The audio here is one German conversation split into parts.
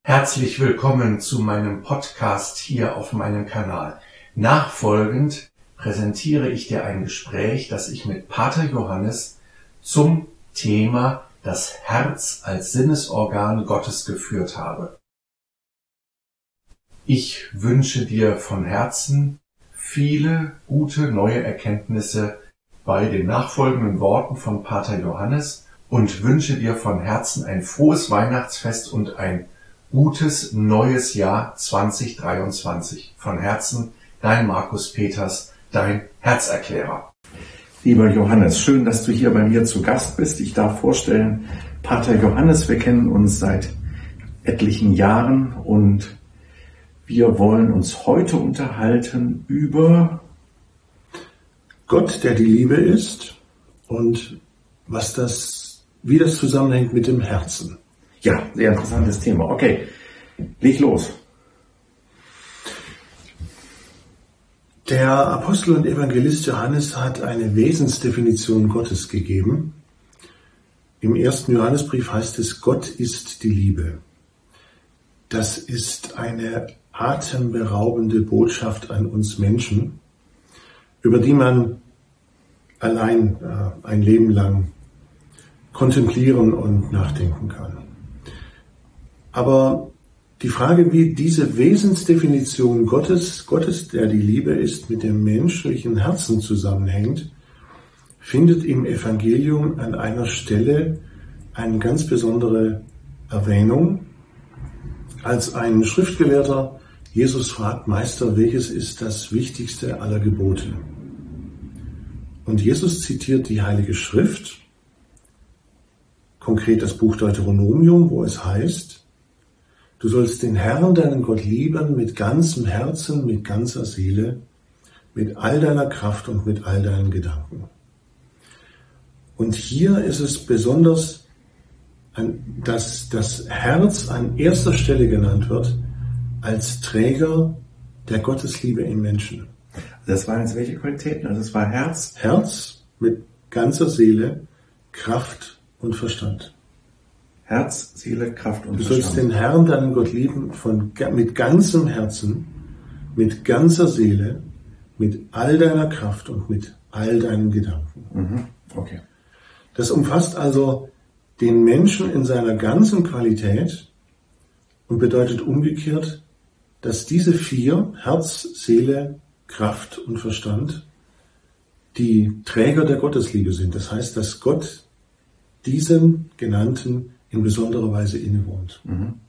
Herzlich willkommen zu meinem Podcast hier auf meinem Kanal. Nachfolgend präsentiere ich dir ein Gespräch, das ich mit Pater Johannes zum Thema das Herz als Sinnesorgan Gottes geführt habe. Ich wünsche dir von Herzen viele gute neue Erkenntnisse bei den nachfolgenden Worten von Pater Johannes und wünsche dir von Herzen ein frohes Weihnachtsfest und ein gutes neues Jahr 2023. Von Herzen, dein Markus Peters, dein Herzerklärer. Lieber Johannes, schön, dass du hier bei mir zu Gast bist. Ich darf vorstellen, Pater Johannes, wir kennen uns seit etlichen Jahren und wir wollen uns heute unterhalten über Gott, der die Liebe ist und wie das zusammenhängt mit dem Herzen. Ja, sehr interessantes Thema. Okay, leg los. Der Apostel und Evangelist Johannes hat eine Wesensdefinition Gottes gegeben. Im 1. Johannesbrief heißt es, Gott ist die Liebe. Das ist eine atemberaubende Botschaft an uns Menschen, über die man allein ein Leben lang kontemplieren und nachdenken kann. Aber die Frage, wie diese Wesensdefinition Gottes, der die Liebe ist, mit dem menschlichen Herzen zusammenhängt, findet im Evangelium an einer Stelle eine ganz besondere Erwähnung, als ein Schriftgelehrter Jesus fragt, Meister, welches ist das wichtigste aller Gebote? Und Jesus zitiert die Heilige Schrift, konkret das Buch Deuteronomium, wo es heißt, du sollst den Herrn, deinen Gott, lieben mit ganzem Herzen, mit ganzer Seele, mit all deiner Kraft und mit all deinen Gedanken. Und hier ist es besonders, dass das Herz an erster Stelle genannt wird als Träger der Gottesliebe im Menschen. Das waren jetzt welche Qualitäten? Also es war Herz? Herz mit ganzer Seele, Kraft und Verstand. Herz, Seele, Kraft und Du Verstand. sollst den Herrn, deinen Gott, lieben mit ganzem Herzen, mit ganzer Seele, mit all deiner Kraft und mit all deinen Gedanken. Okay. Das umfasst also den Menschen in seiner ganzen Qualität und bedeutet umgekehrt, dass diese vier, Herz, Seele, Kraft und Verstand, die Träger der Gottesliebe sind. Das heißt, dass Gott diesen genannten in besonderer Weise innewohnt.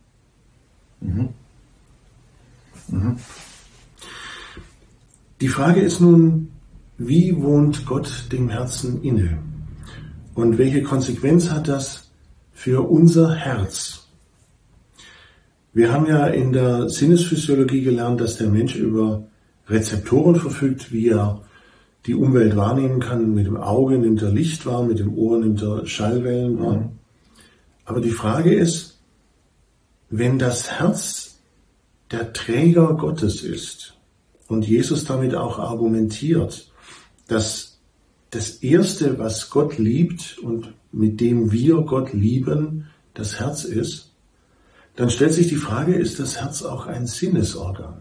Die Frage ist nun, wie wohnt Gott dem Herzen inne? Und welche Konsequenz hat das für unser Herz? Wir haben ja in der Sinnesphysiologie gelernt, dass der Mensch über Rezeptoren verfügt, wie er die Umwelt wahrnehmen kann. Mit dem Auge nimmt er Licht wahr, mit dem Ohr nimmt er Schallwellen wahr. Aber die Frage ist, wenn das Herz der Träger Gottes ist und Jesus damit auch argumentiert, dass das Erste, was Gott liebt und mit dem wir Gott lieben, das Herz ist, dann stellt sich die Frage, ist das Herz auch ein Sinnesorgan?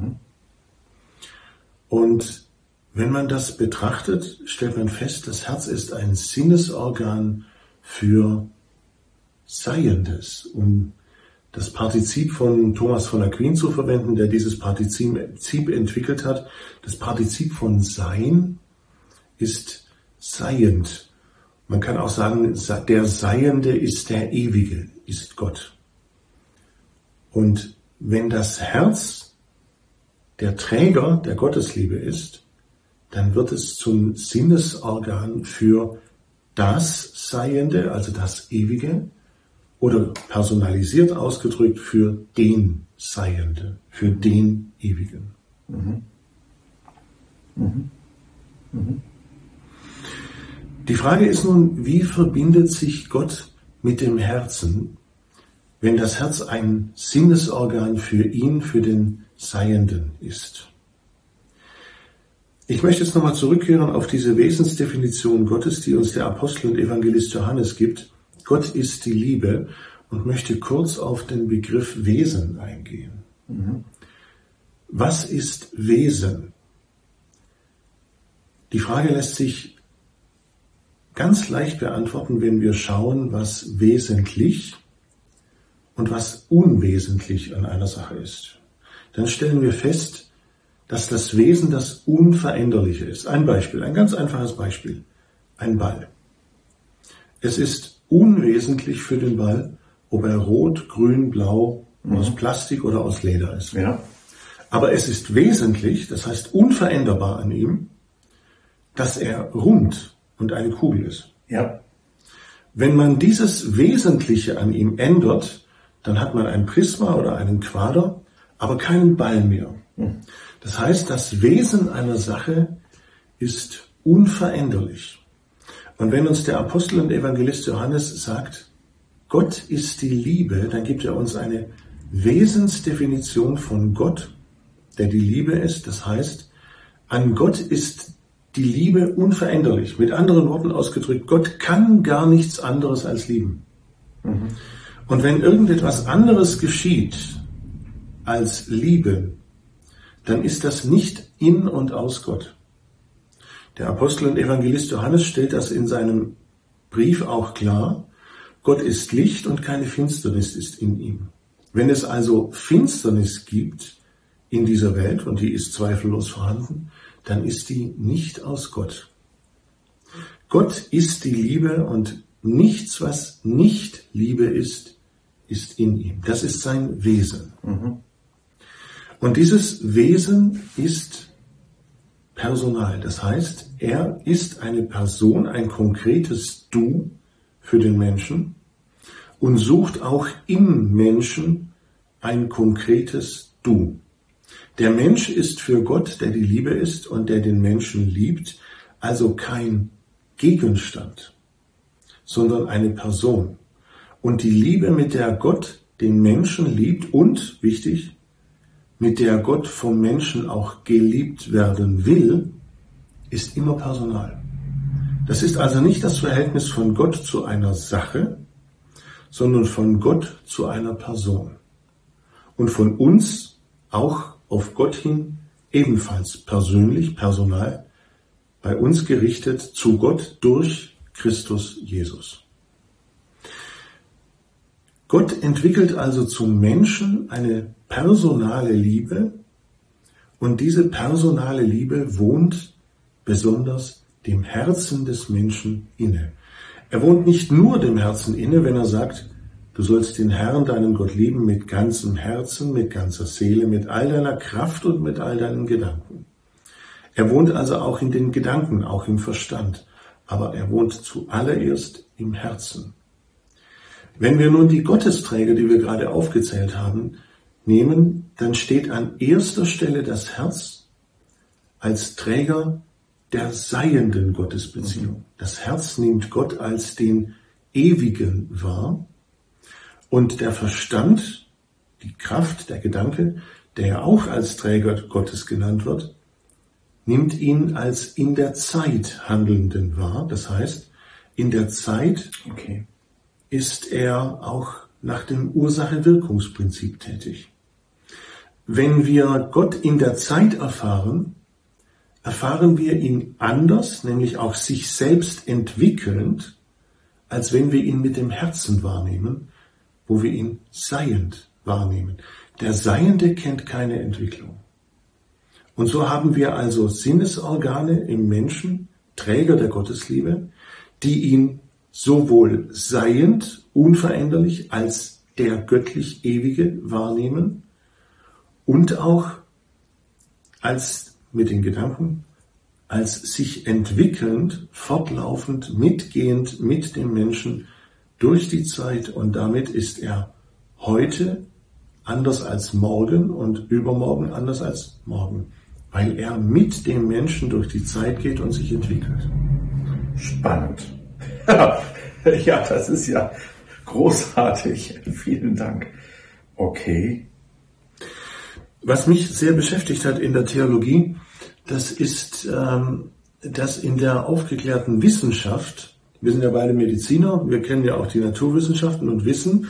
Und wenn man das betrachtet, stellt man fest, das Herz ist ein Sinnesorgan für Seiendes, um das Partizip von Thomas von Aquin zu verwenden, der dieses Partizip entwickelt hat. Das Partizip von Sein ist seiend. Man kann auch sagen, der Seiende ist der Ewige, ist Gott. Und wenn das Herz der Träger der Gottesliebe ist, dann wird es zum Sinnesorgan für das Seiende, also das Ewige, oder personalisiert ausgedrückt für den Seiende, für den Ewigen. Die Frage ist nun, wie verbindet sich Gott mit dem Herzen, wenn das Herz ein Sinnesorgan für ihn, für den Seienden ist? Ich möchte jetzt nochmal zurückkehren auf diese Wesensdefinition Gottes, die uns der Apostel und Evangelist Johannes gibt. Gott ist die Liebe. und möchte kurz auf den Begriff Wesen eingehen. Was ist Wesen? Die Frage lässt sich ganz leicht beantworten, wenn wir schauen, was wesentlich und was unwesentlich an einer Sache ist. Dann stellen wir fest, dass das Wesen das Unveränderliche ist. Ein Beispiel, ein ganz einfaches Beispiel. Ein Ball. Es ist unwesentlich für den Ball, ob er rot, grün, blau, aus Plastik oder aus Leder ist. Ja. Aber es ist wesentlich, das heißt unveränderbar an ihm, dass er rund und eine Kugel ist. Ja. Wenn man dieses Wesentliche an ihm ändert, dann hat man ein Prisma oder einen Quader, aber keinen Ball mehr. Das heißt, das Wesen einer Sache ist unveränderlich. Und wenn uns der Apostel und Evangelist Johannes sagt, Gott ist die Liebe, dann gibt er uns eine Wesensdefinition von Gott, der die Liebe ist. Das heißt, an Gott ist die Liebe unveränderlich. Mit anderen Worten ausgedrückt, Gott kann gar nichts anderes als lieben. Und wenn irgendetwas anderes geschieht als Liebe, dann ist das nicht in und aus Gott. Der Apostel und Evangelist Johannes stellt das in seinem Brief auch klar. Gott ist Licht und keine Finsternis ist in ihm. Wenn es also Finsternis gibt in dieser Welt, und die ist zweifellos vorhanden, dann ist die nicht aus Gott. Gott ist die Liebe und nichts, was nicht Liebe ist, ist in ihm. Das ist sein Wesen. Und dieses Wesen ist personal. Das heißt, er ist eine Person, ein konkretes Du für den Menschen und sucht auch im Menschen ein konkretes Du. Der Mensch ist für Gott, der die Liebe ist und der den Menschen liebt, also kein Gegenstand, sondern eine Person. Und die Liebe, mit der Gott den Menschen liebt und, wichtig, mit der Gott vom Menschen auch geliebt werden will, ist immer personal. Das ist also nicht das Verhältnis von Gott zu einer Sache, sondern von Gott zu einer Person. Und von uns auch auf Gott hin ebenfalls persönlich, personal, bei uns gerichtet zu Gott durch Christus Jesus. Gott entwickelt also zum Menschen eine personale Liebe und diese personale Liebe wohnt besonders dem Herzen des Menschen inne. Er wohnt nicht nur dem Herzen inne, wenn er sagt, du sollst den Herrn, deinen Gott lieben mit ganzem Herzen, mit ganzer Seele, mit all deiner Kraft und mit all deinen Gedanken. Er wohnt also auch in den Gedanken, auch im Verstand, aber er wohnt zuallererst im Herzen. Wenn wir nun die Gottesträger, die wir gerade aufgezählt haben, nehmen, dann steht an erster Stelle das Herz als Träger der seienden Gottesbeziehung. Das Herz nimmt Gott als den Ewigen wahr und der Verstand, die Kraft, der Gedanke, der ja auch als Träger Gottes genannt wird, nimmt ihn als in der Zeit Handelnden wahr. Das heißt, in der Zeit ist er auch nach dem Ursache-Wirkungsprinzip tätig. Wenn wir Gott in der Zeit erfahren, erfahren wir ihn anders, nämlich auch sich selbst entwickelnd, als wenn wir ihn mit dem Herzen wahrnehmen, wo wir ihn seiend wahrnehmen. Der Seiende kennt keine Entwicklung. Und so haben wir also Sinnesorgane im Menschen, Träger der Gottesliebe, die ihn sowohl seiend, unveränderlich, als der göttlich Ewige wahrnehmen und auch als mit den Gedanken, als sich entwickelnd, fortlaufend, mitgehend mit dem Menschen durch die Zeit. Und damit ist er heute anders als morgen und übermorgen anders als morgen, weil er mit dem Menschen durch die Zeit geht und sich entwickelt. Spannend. Ja, das ist ja großartig. Vielen Dank. Okay. Was mich sehr beschäftigt hat in der Theologie, das ist, dass in der aufgeklärten Wissenschaft, wir sind ja beide Mediziner, wir kennen ja auch die Naturwissenschaften und wissen,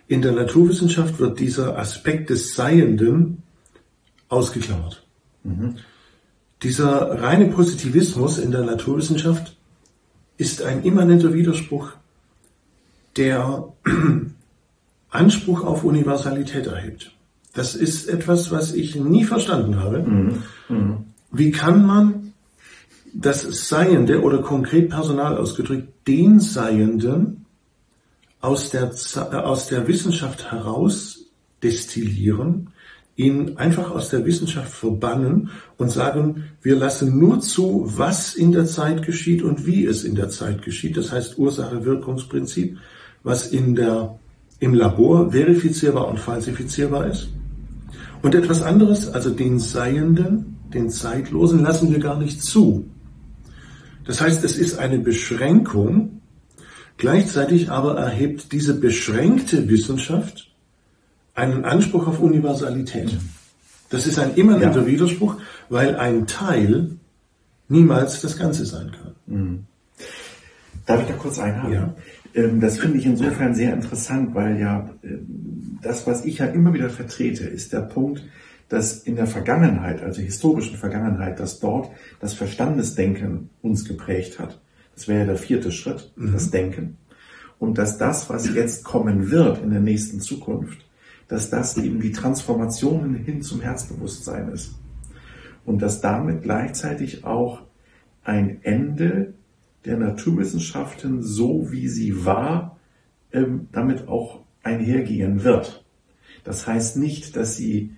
In der Naturwissenschaft wird dieser Aspekt des Seienden ausgeklammert. Dieser reine Positivismus in der Naturwissenschaft ist ein immanenter Widerspruch, der Anspruch auf Universalität erhebt. Das ist etwas, was ich nie verstanden habe. Wie kann man das Seiende oder konkret personal ausgedrückt den Seienden aus der Wissenschaft heraus destillieren, ihn einfach aus der Wissenschaft verbannen und sagen, wir lassen nur zu, was in der Zeit geschieht und wie es in der Zeit geschieht. Das heißt Ursache-Wirkungsprinzip, was im Labor verifizierbar und falsifizierbar ist. Und etwas anderes, also den Seienden, den Zeitlosen, lassen wir gar nicht zu. Das heißt, es ist eine Beschränkung, gleichzeitig aber erhebt diese beschränkte Wissenschaft einen Anspruch auf Universalität. Das ist ein immanenter Widerspruch, weil ein Teil niemals das Ganze sein kann. Darf ich da kurz einhaken? Ja. Das finde ich insofern sehr interessant, weil ja das, was ich ja immer wieder vertrete, ist der Punkt, dass in der Vergangenheit, also historischen Vergangenheit, dass dort das Verstandesdenken uns geprägt hat. Das wäre ja der 4. Schritt, das Denken. Und dass das, was jetzt kommen wird in der nächsten Zukunft, dass das eben die Transformation hin zum Herzbewusstsein ist. Und dass damit gleichzeitig auch ein Ende der Naturwissenschaften, so wie sie war, damit auch einhergehen wird. Das heißt nicht, dass sie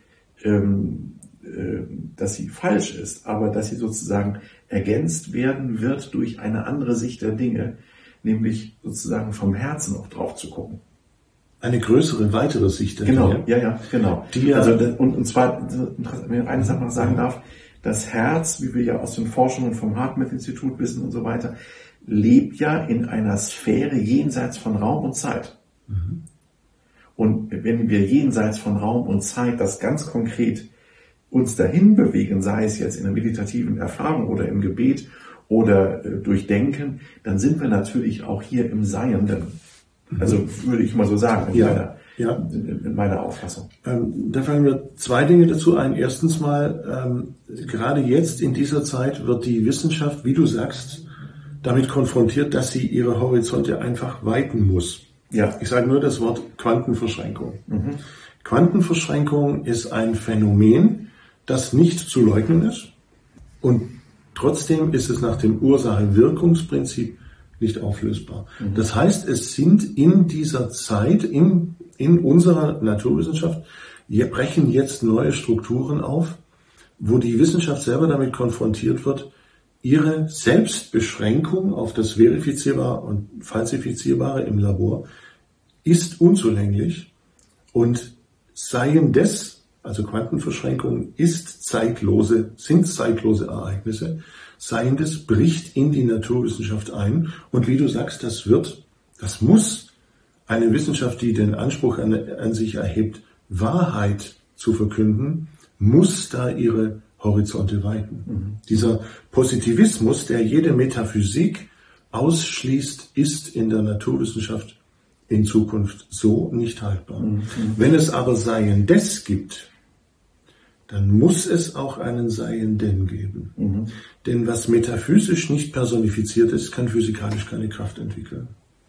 falsch ist, aber dass sie sozusagen ergänzt werden wird durch eine andere Sicht der Dinge, nämlich sozusagen vom Herzen auch drauf zu gucken. Eine größere, weitere Sicht der Dinge. Genau. Und zwar, wenn ich eine Sache noch sagen darf, das Herz, wie wir ja aus den Forschungen vom HeartMath-Institut wissen und so weiter, lebt ja in einer Sphäre jenseits von Raum und Zeit. Und wenn wir jenseits von Raum und Zeit das ganz konkret uns dahin bewegen, sei es jetzt in der meditativen Erfahrung oder im Gebet oder durch Denken, dann sind wir natürlich auch hier im Seienden. Also würde ich mal so sagen, in meiner Auffassung. Da fallen mir 2 Dinge dazu ein. Erstens mal, gerade jetzt in dieser Zeit wird die Wissenschaft, wie du sagst, damit konfrontiert, dass sie ihre Horizonte einfach weiten muss. Ja. Ich sage nur das Wort Quantenverschränkung. Quantenverschränkung ist ein Phänomen, das nicht zu leugnen ist, und trotzdem ist es nach dem Ursache-Wirkungsprinzip nicht auflösbar. Das heißt, es sind in dieser Zeit, in unserer Naturwissenschaft, brechen jetzt neue Strukturen auf, wo die Wissenschaft selber damit konfrontiert wird, ihre Selbstbeschränkung auf das Verifizierbare und Falsifizierbare im Labor ist unzulänglich, und Seiendes, also Quantenverschränkung, sind zeitlose Ereignisse. Seiendes bricht in die Naturwissenschaft ein, und wie du sagst, das muss eine Wissenschaft, die den Anspruch an sich erhebt, Wahrheit zu verkünden, muss da ihre Horizonte weiten. Dieser Positivismus, der jede Metaphysik ausschließt, ist in der Naturwissenschaft in Zukunft so nicht haltbar. Wenn es aber Seiendes gibt, dann muss es auch einen Seienden geben. Denn was metaphysisch nicht personifiziert ist, kann physikalisch keine Kraft entwickeln.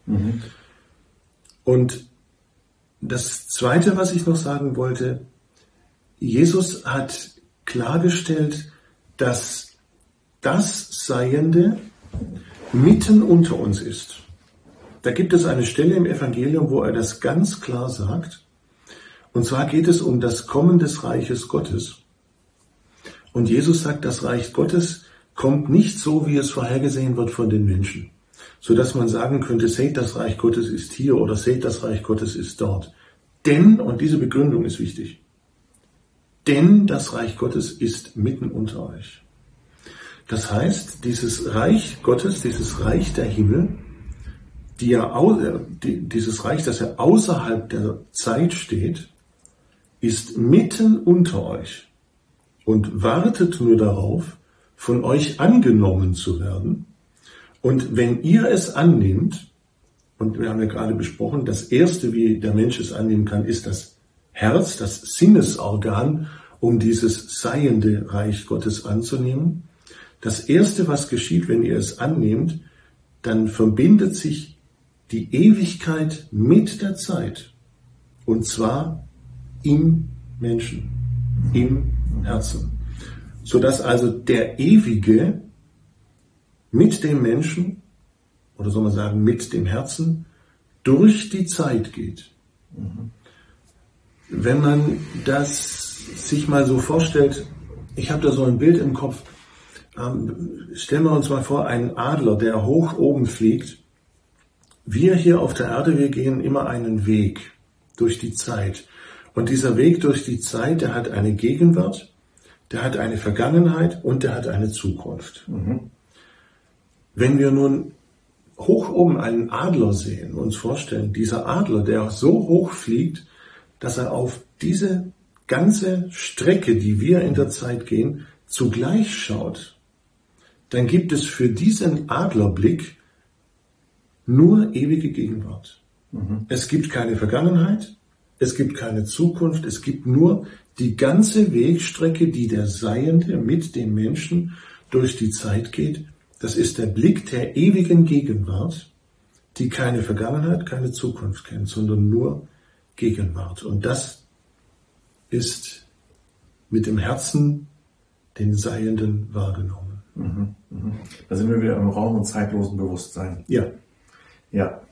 Und das Zweite, was ich noch sagen wollte, Jesus hat klargestellt, dass das Seiende mitten unter uns ist. Da gibt es eine Stelle im Evangelium, wo er das ganz klar sagt. Und zwar geht es um das Kommen des Reiches Gottes. Und Jesus sagt, das Reich Gottes kommt nicht so, wie es vorhergesehen wird von den Menschen, sodass man sagen könnte, seht, das Reich Gottes ist hier, oder seht, das Reich Gottes ist dort. Denn, und diese Begründung ist wichtig, denn das Reich Gottes ist mitten unter euch. Das heißt, dieses Reich Gottes, dieses Reich der Himmel, dieses Reich, das ja außerhalb der Zeit steht, ist mitten unter euch und wartet nur darauf, von euch angenommen zu werden. Und wenn ihr es annimmt, Und wir haben ja gerade besprochen, das Erste, wie der Mensch es annehmen kann, ist das Herz, das Sinnesorgan, um dieses seiende Reich Gottes anzunehmen. Das Erste, was geschieht, wenn ihr es annehmt, dann verbindet sich die Ewigkeit mit der Zeit. Und zwar im Menschen, im Herzen. Sodass also der Ewige mit dem Menschen, oder soll man sagen mit dem Herzen, durch die Zeit geht. Wenn man das sich mal so vorstellt, ich habe da so ein Bild im Kopf, stellen wir uns mal vor, einen Adler, der hoch oben fliegt. Wir hier auf der Erde, wir gehen immer einen Weg durch die Zeit. Und dieser Weg durch die Zeit, der hat eine Gegenwart, der hat eine Vergangenheit und der hat eine Zukunft. Wenn wir nun hoch oben einen Adler sehen, uns vorstellen, dieser Adler, der so hoch fliegt, dass er auf diese ganze Strecke, die wir in der Zeit gehen, zugleich schaut, dann gibt es für diesen Adlerblick nur ewige Gegenwart. Es gibt keine Vergangenheit, es gibt keine Zukunft, es gibt nur die ganze Wegstrecke, die der Seiende mit dem Menschen durch die Zeit geht. Das ist der Blick der ewigen Gegenwart, die keine Vergangenheit, keine Zukunft kennt, sondern nur Gegenwart. Und das ist mit dem Herzen den Seienden wahrgenommen. Da sind wir wieder im Raum- und zeitlosen Bewusstsein. Ja. Ja.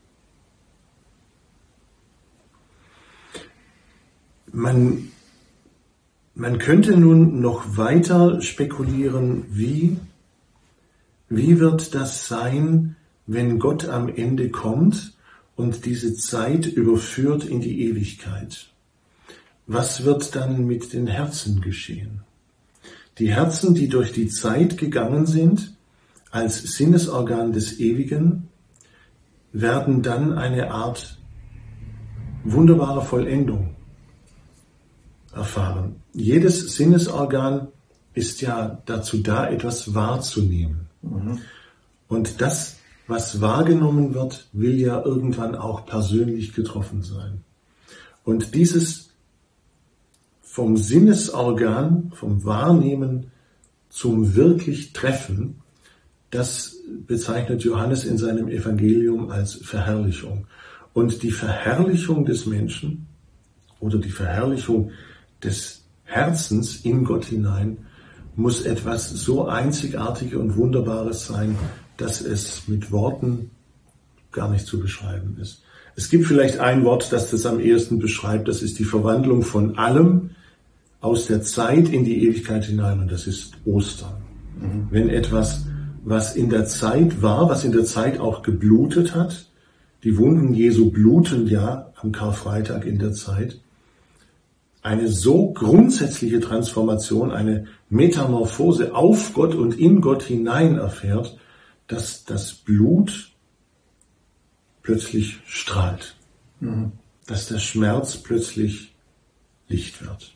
Man könnte nun noch weiter spekulieren, wie wird das sein, wenn Gott am Ende kommt und diese Zeit überführt in die Ewigkeit? Was wird dann mit den Herzen geschehen? Die Herzen, die durch die Zeit gegangen sind, als Sinnesorgan des Ewigen, werden dann eine Art wunderbarer Vollendung erfahren. Jedes Sinnesorgan ist ja dazu da, etwas wahrzunehmen. Und das, was wahrgenommen wird, will ja irgendwann auch persönlich getroffen sein. Und dieses vom Sinnesorgan, vom Wahrnehmen zum wirklich Treffen, das bezeichnet Johannes in seinem Evangelium als Verherrlichung. Und die Verherrlichung des Menschen oder die Verherrlichung des Herzens in Gott hinein muss etwas so Einzigartiges und Wunderbares sein, dass es mit Worten gar nicht zu beschreiben ist. Es gibt vielleicht ein Wort, das das am ehesten beschreibt, das ist die Verwandlung von allem aus der Zeit in die Ewigkeit hinein, und das ist Ostern. Wenn etwas, was in der Zeit war, was in der Zeit auch geblutet hat, die Wunden Jesu bluten ja am Karfreitag in der Zeit, eine so grundsätzliche Transformation, eine Metamorphose auf Gott und in Gott hinein erfährt, dass das Blut plötzlich strahlt, dass der Schmerz plötzlich Licht wird.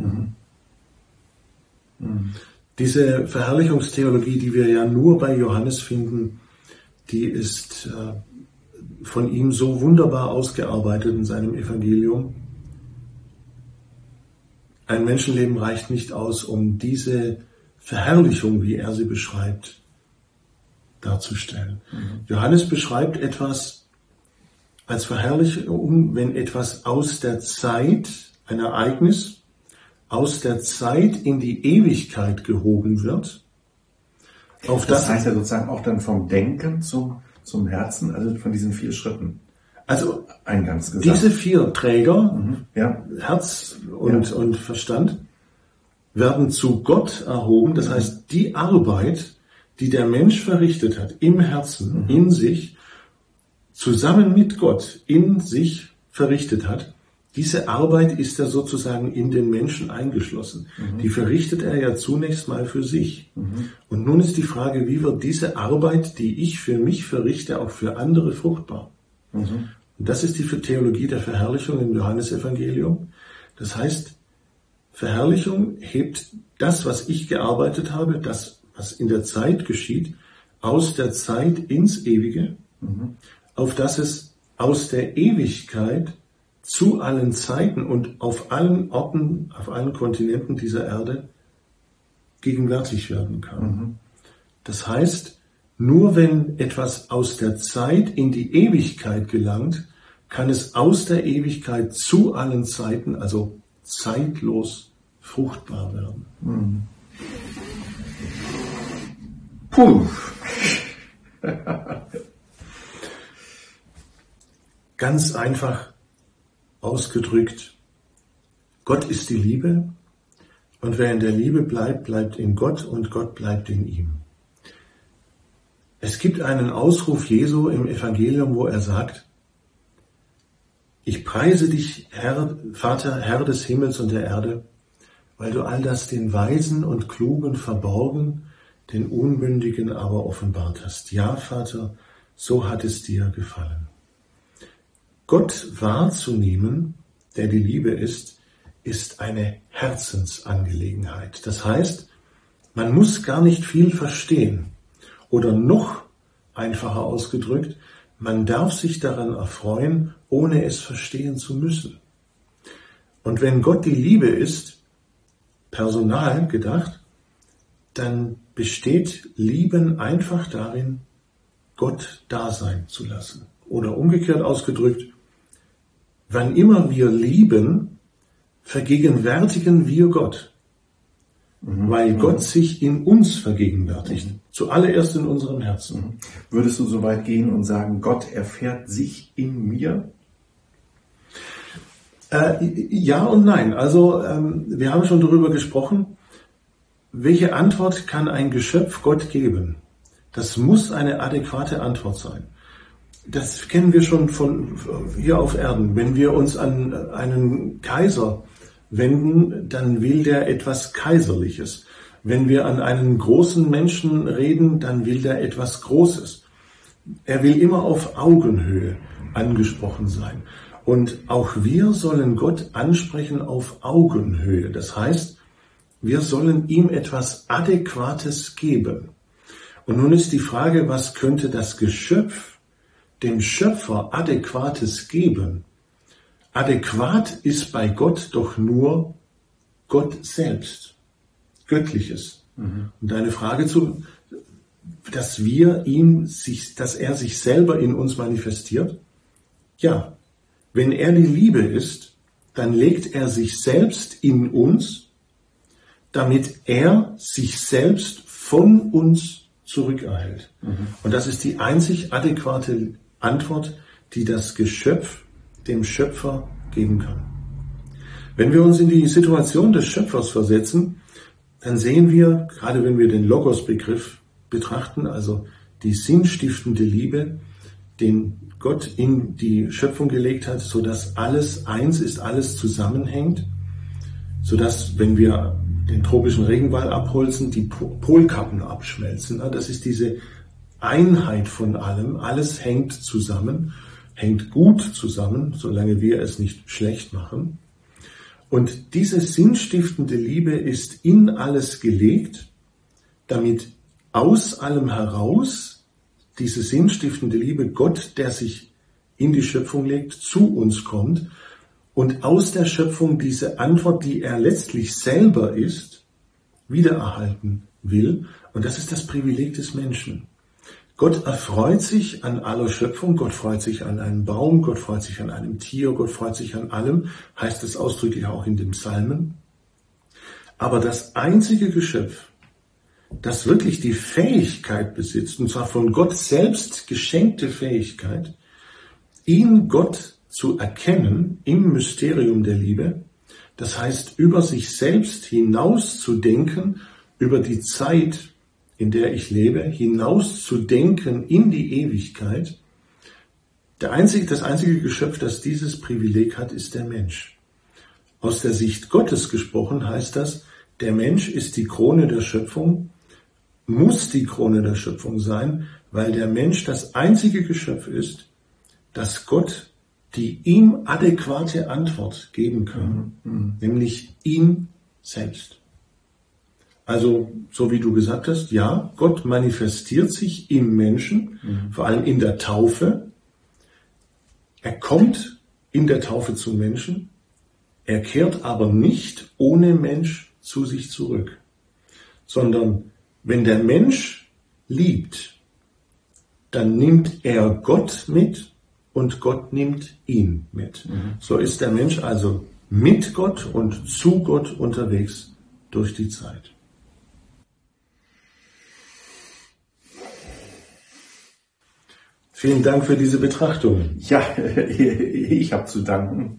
Diese Verherrlichungstheologie, die wir ja nur bei Johannes finden, die ist von ihm so wunderbar ausgearbeitet in seinem Evangelium. Ein Menschenleben reicht nicht aus, um diese Verherrlichung, wie er sie beschreibt, darzustellen. Johannes beschreibt etwas als Verherrlichung, wenn etwas aus der Zeit, ein Ereignis, aus der Zeit in die Ewigkeit gehoben wird. Das heißt ja sozusagen auch dann vom Denken zum Herzen, also von diesen 4 Schritten. Also eingangs gesagt. Diese 4 Träger, ja. Herz und Verstand, werden zu Gott erhoben. Das heißt, die Arbeit, die der Mensch verrichtet hat, im Herzen, in sich, zusammen mit Gott in sich verrichtet hat, diese Arbeit ist ja sozusagen in den Menschen eingeschlossen. Die verrichtet er ja zunächst mal für sich. Und nun ist die Frage, wie wird diese Arbeit, die ich für mich verrichte, auch für andere fruchtbar? Und das ist die Theologie der Verherrlichung im Johannesevangelium. Das heißt, Verherrlichung hebt das, was ich gearbeitet habe, das, was in der Zeit geschieht, aus der Zeit ins Ewige, auf das es aus der Ewigkeit zu allen Zeiten und auf allen Orten, auf allen Kontinenten dieser Erde gegenwärtig werden kann. Das heißt, nur wenn etwas aus der Zeit in die Ewigkeit gelangt, kann es aus der Ewigkeit zu allen Zeiten, also zeitlos, fruchtbar werden. Puh. Ganz einfach ausgedrückt, Gott ist die Liebe und wer in der Liebe bleibt, bleibt in Gott und Gott bleibt in ihm. Es gibt einen Ausruf Jesu im Evangelium, wo er sagt, ich preise dich, Herr, Vater, Herr des Himmels und der Erde, weil du all das den Weisen und Klugen verborgen, den Unmündigen aber offenbart hast. Ja, Vater, so hat es dir gefallen. Gott wahrzunehmen, der die Liebe ist eine Herzensangelegenheit. Das heißt, man muss gar nicht viel verstehen. Oder noch einfacher ausgedrückt, man darf sich daran erfreuen, ohne es verstehen zu müssen. Und wenn Gott die Liebe ist, personal gedacht, dann besteht Lieben einfach darin, Gott da sein zu lassen. Oder umgekehrt ausgedrückt, wann immer wir lieben, vergegenwärtigen wir Gott. Weil Gott sich in uns vergegenwärtigt. Zuallererst in unserem Herzen. Würdest du so weit gehen und sagen, Gott erfährt sich in mir? Ja und nein. Also wir haben schon darüber gesprochen, welche Antwort kann ein Geschöpf Gott geben? Das muss eine adäquate Antwort sein. Das kennen wir schon von hier auf Erden. Wenn wir uns an einen Kaiser wenden, dann will der etwas Kaiserliches. Wenn wir an einen großen Menschen reden, dann will der etwas Großes. Er will immer auf Augenhöhe angesprochen sein. Und auch wir sollen Gott ansprechen auf Augenhöhe. Das heißt, wir sollen ihm etwas Adäquates geben. Und nun ist die Frage, was könnte das Geschöpf dem Schöpfer Adäquates geben? Adäquat ist bei Gott doch nur Gott selbst, Göttliches. Und deine Frage zu, dass er sich selber in uns manifestiert? Ja, wenn er die Liebe ist, dann legt er sich selbst in uns, damit er sich selbst von uns zurückerhält. Und das ist die einzig adäquate Antwort, die das Geschöpf dem Schöpfer geben kann. Wenn wir uns in die Situation des Schöpfers versetzen, dann sehen wir, gerade wenn wir den Logos-Begriff betrachten, also die sinnstiftende Liebe, den Gott in die Schöpfung gelegt hat, sodass alles eins ist, alles zusammenhängt, sodass, wenn wir den tropischen Regenwald abholzen, die Polkappen abschmelzen. Das ist diese Einheit von allem, alles hängt zusammen, hängt gut zusammen, solange wir es nicht schlecht machen. Und diese sinnstiftende Liebe ist in alles gelegt, damit aus allem heraus diese sinnstiftende Liebe, Gott, der sich in die Schöpfung legt, zu uns kommt und aus der Schöpfung diese Antwort, die er letztlich selber ist, wiedererhalten will. Und das ist das Privileg des Menschen. Gott erfreut sich an aller Schöpfung, Gott freut sich an einem Baum, Gott freut sich an einem Tier, Gott freut sich an allem, heißt es ausdrücklich auch in den Psalmen. Aber das einzige Geschöpf, das wirklich die Fähigkeit besitzt, und zwar von Gott selbst geschenkte Fähigkeit, ihn Gott zu erkennen im Mysterium der Liebe, das heißt über sich selbst hinaus zu denken, über die Zeit, in der ich lebe, hinaus zu denken in die Ewigkeit. Das einzige Geschöpf, das dieses Privileg hat, ist der Mensch. Aus der Sicht Gottes gesprochen heißt das, der Mensch ist die Krone der Schöpfung, muss die Krone der Schöpfung sein, weil der Mensch das einzige Geschöpf ist, das Gott die ihm adäquate Antwort geben kann, nämlich ihn selbst. Also, so wie du gesagt hast, ja, Gott manifestiert sich im Menschen, vor allem in der Taufe, Er kommt in der Taufe zum Menschen, er kehrt aber nicht ohne Mensch zu sich zurück, sondern wenn der Mensch liebt, dann nimmt er Gott mit und Gott nimmt ihn mit. So ist der Mensch also mit Gott und zu Gott unterwegs durch die Zeit. Vielen Dank für diese Betrachtung. Ja, ich habe zu danken.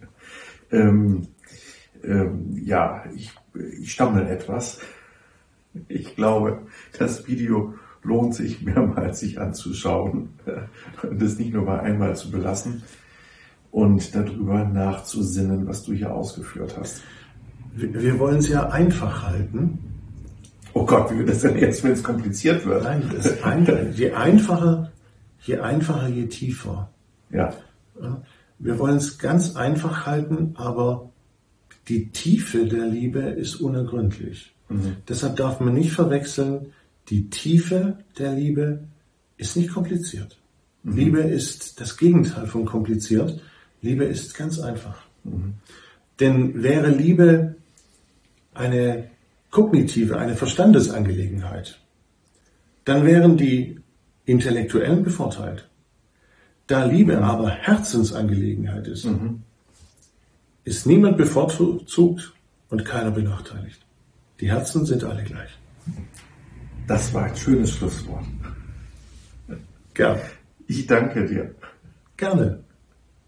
Ich stammel etwas. Ich glaube, das Video lohnt sich mehrmals sich anzuschauen und es nicht nur bei einmal zu belassen und darüber nachzusinnen, was du hier ausgeführt hast. Wir wollen es ja einfach halten. Oh Gott, wie wird das denn jetzt, wenn es kompliziert wird? Nein, das ist einfach. Je einfacher, je tiefer. Ja. Wir wollen es ganz einfach halten, aber die Tiefe der Liebe ist unergründlich. Deshalb darf man nicht verwechseln, die Tiefe der Liebe ist nicht kompliziert. Liebe ist das Gegenteil von kompliziert. Liebe ist ganz einfach. Denn wäre Liebe eine kognitive, eine Verstandesangelegenheit, dann wären die Intellektuellen bevorteilt. Da Liebe aber Herzensangelegenheit ist, ist niemand bevorzugt und keiner benachteiligt. Die Herzen sind alle gleich. Das war ein schönes Schlusswort. Gerne. Ich danke dir. Gerne.